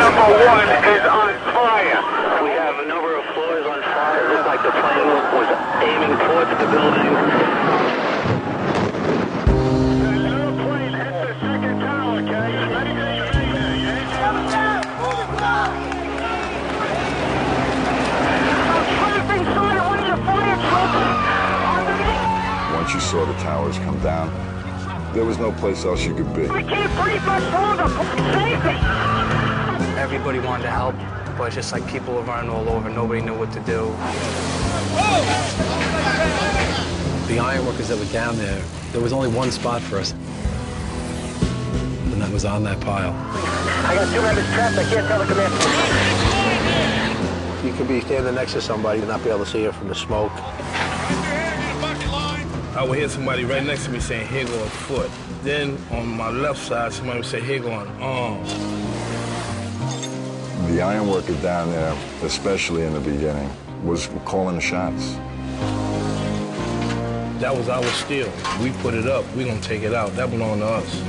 number 1 is on fire. We have a number of floors on fire. It looked like the plane was aiming towards the building. Another plane hit the second tower, guys. Once you saw the towers come down, there was no place else you could be. I can't breathe much longer. Save me! Everybody wanted to help, but just like people were running all over, nobody knew what to do. The ironworkers that were down there was only one spot for us, and that was on that pile. I got 2 members trapped. I can't tell the commander. You could be standing next to somebody and not be able to see it from the smoke. I would hear somebody right next to me saying, "Here going foot." Then on my left side, somebody would say, "Here going arm." The ironworker down there, especially in the beginning, was calling the shots. That was our steel. We put it up. We gonna take it out. That belonged to us.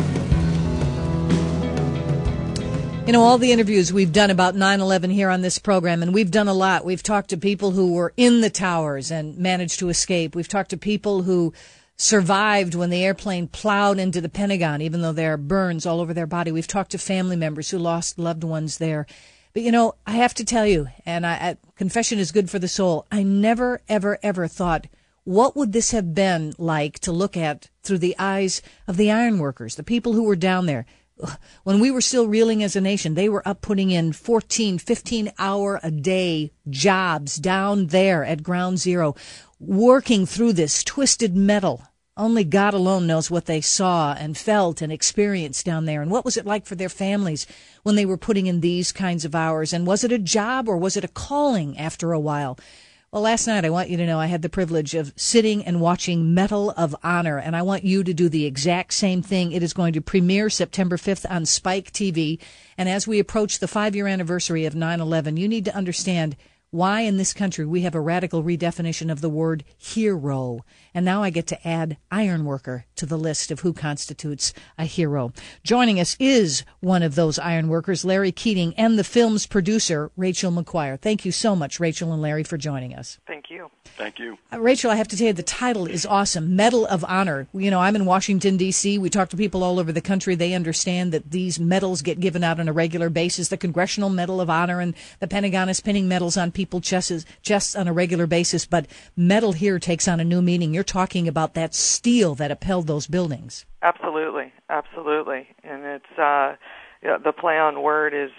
You know, all the interviews we've done about 9/11 here on this program, and we've done a lot. We've talked to people who were in the towers and managed to escape. We've talked to people who survived when the airplane plowed into the Pentagon, even though there are burns all over their body. We've talked to family members who lost loved ones there. But, you know, I have to tell you, and confession is good for the soul, I never, ever, ever thought, what would this have been like to look at through the eyes of the ironworkers, the people who were down there? When we were still reeling as a nation, they were up putting in 14, 15-hour-a-day jobs down there at Ground Zero, working through this twisted metal. Only God alone knows what they saw and felt and experienced down there. And what was it like for their families when they were putting in these kinds of hours? And was it a job or was it a calling after a while? Well, last night, I want you to know I had the privilege of sitting and watching Medal of Honor, and I want you to do the exact same thing. It is going to premiere September 5th on Spike TV, and as we approach the 5-year anniversary of 9/11, you need to understand why in this country we have a radical redefinition of the word hero. And now I get to add ironworker to the list of who constitutes a hero. Joining us is one of those ironworkers, Larry Keating, and the film's producer, Rachel McQuire. Thank you so much, Rachel and Larry, for joining us. Thank you. Thank you. Rachel, I have to tell you, the title is awesome. Medal of Honor. You know, I'm in Washington, D.C. We talk to people all over the country. They understand that these medals get given out on a regular basis. The Congressional Medal of Honor and the Pentagon is pinning medals on people's chests on a regular basis. But medal here takes on a new meaning. You're talking about that steel that upheld those buildings. Absolutely. Absolutely. And it's the play on word is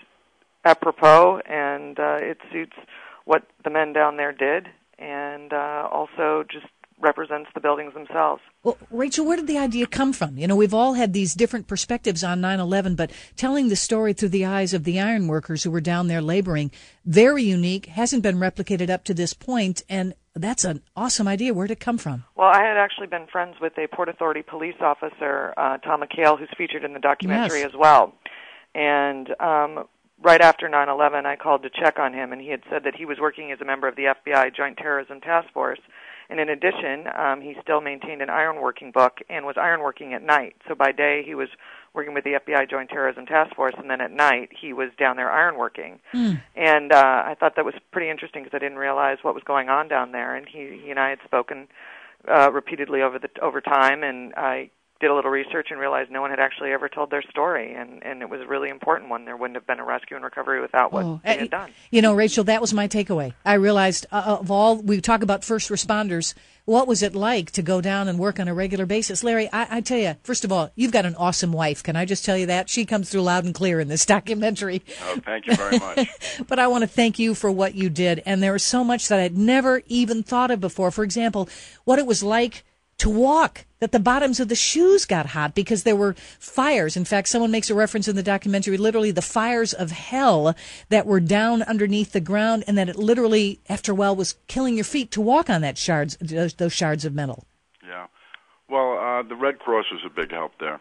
apropos, and it suits what the men down there did, and also just represents the buildings themselves. Well, Rachel, where did the idea come from? You know, we've all had these different perspectives on 9/11, but telling the story through the eyes of the ironworkers who were down there laboring, very unique, hasn't been replicated up to this point, and that's an awesome idea. Where did it come from? Well, I had actually been friends with a Port Authority police officer, Tom McHale, who's featured in the documentary as well. And right after 9/11, I called to check on him, and he had said that he was working as a member of the FBI Joint Terrorism Task Force. And in addition, he still maintained an ironworking book and was ironworking at night. So by day, he was working with the FBI Joint Terrorism Task Force, and then at night, he was down there ironworking. And I thought that was pretty interesting because I didn't realize what was going on down there. And he and I had spoken repeatedly over time, and I did a little research and realized no one had actually ever told their story, and it was a really important one. There wouldn't have been a rescue and recovery without what they had done. You know, Rachel, that was my takeaway. I realized of all, we talk about first responders, what was it like to go down and work on a regular basis? Larry, I tell you, first of all, you've got an awesome wife. Can I just tell you that? She comes through loud and clear in this documentary. Oh, thank you very much. But I want to thank you for what you did, and there was so much that I'd never even thought of before. For example, what it was like to walk, that the bottoms of the shoes got hot because there were fires. In fact, someone makes a reference in the documentary, literally the fires of hell that were down underneath the ground, and that it literally, after a while, was killing your feet to walk on those shards of metal. Yeah. Well, the Red Cross was a big help there.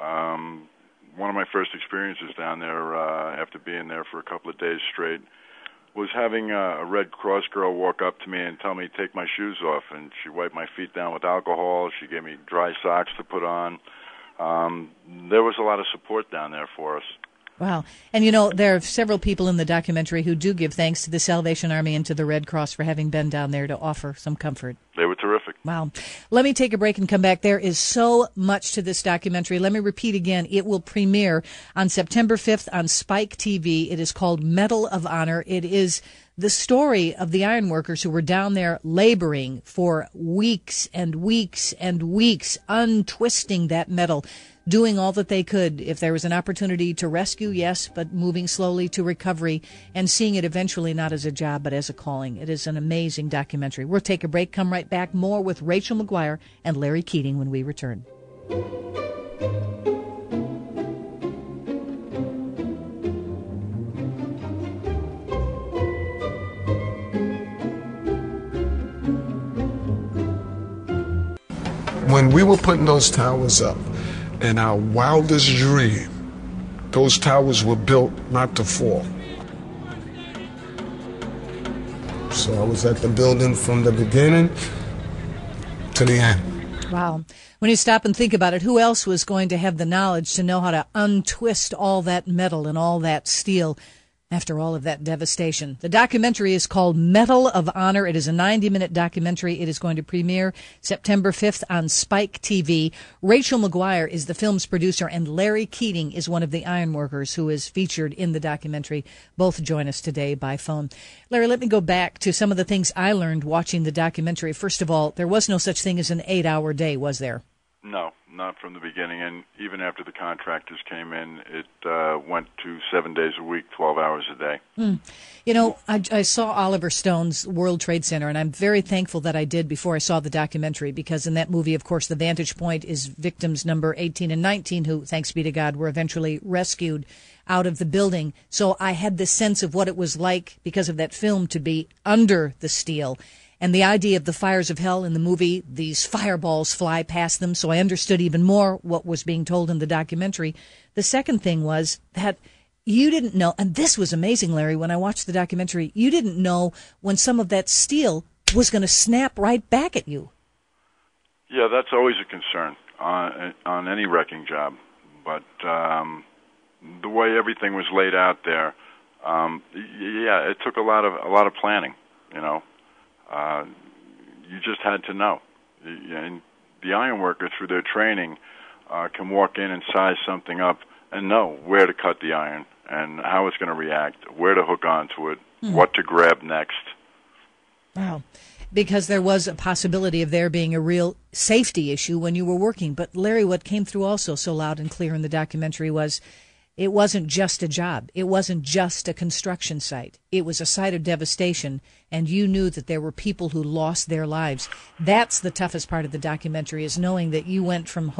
One of my first experiences down there, after being there for a couple of days straight, was having a Red Cross girl walk up to me and tell me to take my shoes off, and she wiped my feet down with alcohol. She gave me dry socks to put on. There was a lot of support down there for us. Wow. And, you know, there are several people in the documentary who do give thanks to the Salvation Army and to the Red Cross for having been down there to offer some comfort. They were terrific. Wow. Let me take a break and come back. There is so much to this documentary. Let me repeat again. It will premiere on September 5th on Spike TV. It is called Medal of Honor. It is the story of the ironworkers who were down there laboring for weeks and weeks and weeks, untwisting that metal, doing all that they could. If there was an opportunity to rescue, yes, but moving slowly to recovery and seeing it eventually not as a job but as a calling. It is an amazing documentary. We'll take a break, come right back. More with Rachel McGuire and Larry Keating when we return. When we were putting those towers up, in our wildest dream, those towers were built not to fall. So I was at the building from the beginning to the end. Wow. When you stop and think about it, who else was going to have the knowledge to know how to untwist all that metal and all that steel after all of that devastation? The documentary is called Medal of Honor. It is a 90-minute documentary. It is going to premiere September 5th on Spike TV. Rachel McGuire is the film's producer, and Larry Keating is one of the ironworkers who is featured in the documentary. Both join us today by phone. Larry, let me go back to some of the things I learned watching the documentary. First of all, there was no such thing as an 8-hour day, was there? No, not from the beginning. And even after the contractors came in, it went to 7 days a week, 12 hours a day. You know, I saw Oliver Stone's World Trade Center, and I'm very thankful that I did before I saw the documentary, because in that movie, of course, the vantage point is victims number 18 and 19 who, thanks be to God, were eventually rescued out of the building. So I had this sense of what it was like, because of that film, to be under the steel. And the idea of the fires of hell in the movie, these fireballs fly past them, so I understood even more what was being told in the documentary. The second thing was that you didn't know, and this was amazing, Larry, when I watched the documentary, you didn't know when some of that steel was going to snap right back at you. Yeah, that's always a concern on any wrecking job. But the way everything was laid out there, yeah, it took a lot of planning, you know. You just had to know. And the ironworker, through their training, can walk in and size something up and know where to cut the iron and how it's going to react, where to hook onto it, what to grab next. Wow. Because there was a possibility of there being a real safety issue when you were working. But, Larry, what came through also so loud and clear in the documentary was it wasn't just a job. It wasn't just a construction site. It was a site of devastation, and you knew that there were people who lost their lives. That's the toughest part of the documentary, is knowing that you went from